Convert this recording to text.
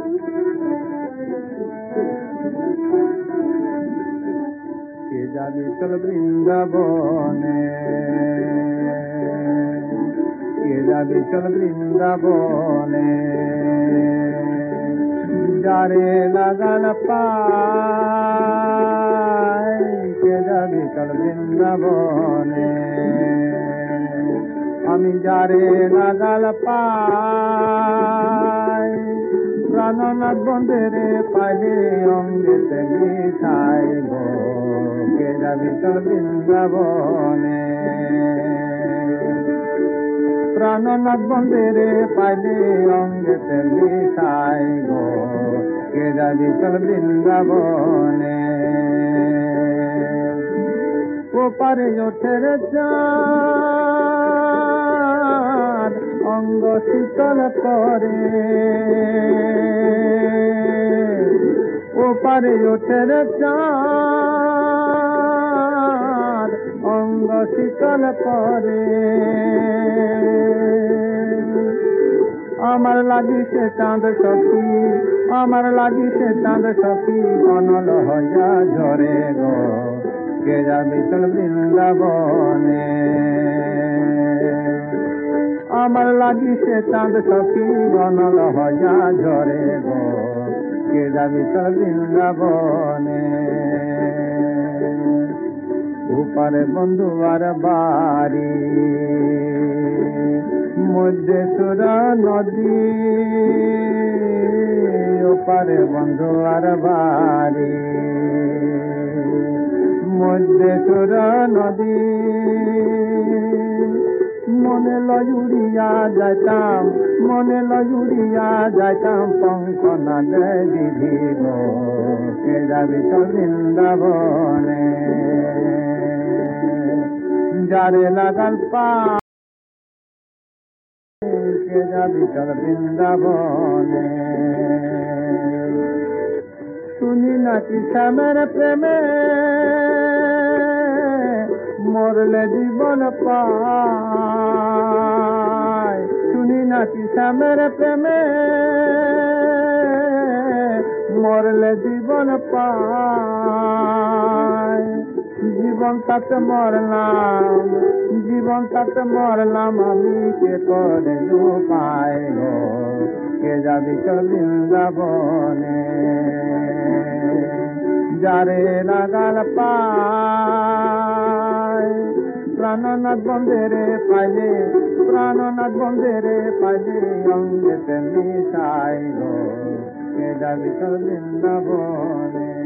কে যাবি চল বৃন্দাবনে, কে যাবি চল বৃন্দাবনে, যারে লাগাল পায়, কে যাবি চল বৃন্দাবনে। আমি যারে লাগাল পায়, প্রাণনাথ বন্ধেরে পাইলে অঙ্গেতে মিঠাই গো, কে যাবি চল বৃন্দাবনে। প্রাণনাথ বন্ধেরে পাইলে অঙ্গেতে মিঠাই গো, কে যাবি চল বৃন্দাবনে। ওপারে ওঠে রে চাঁদ, অঙ্গ শীতল করে, ওপারে ওঠে রে চাঁদ, অঙ্গ শীতল করে। আমার লাগি সে চাঁদ সখী, আমার লাগি সে চাঁদ সখী, অনল হইয়া ঝরে গো, কে যাবি চল বৃন্দাবনে। আমার লাগি সে চাঁদ সখী, অনল হইয়া ঝরে গো, কে যাবি চল বৃন্দাবনে। উপারে বন্ধু আর বাড়ি, মধ্যে সুরা নদী, ওপারে বন্ধু আর বাড়ি, মধ্যে সুরা নদী। মনে লজুরিয়া যাইতাম, মনে লজুরিয়া যাইতাম, পঙ্খ না দেয় বিধি গো, কে যাবি চল বৃন্দাবনে। যারে লাগাল পায়, কে যাবি চল বৃন্দাবনে। শুনি নাকি শ্যামের প্রেমে, মরলে জীবন পায়। শুনি নাকি শ্যামের প্রেমে, মরলে জীবন পায়। জীবন তাতে মরলাম, জীবন তাতে মরলাম, আমি কে করে উপায় গো, কে যাবি চল বৃন্দাবনে। যারে লাগাল পায়, প্রাণনাথ বন্ধেরে পাইলে, প্রাণনাথ বন্ধেরে পাইলে অঙ্গেতে মিঠাই গো, কে যাবি চল বৃন্দাবনে।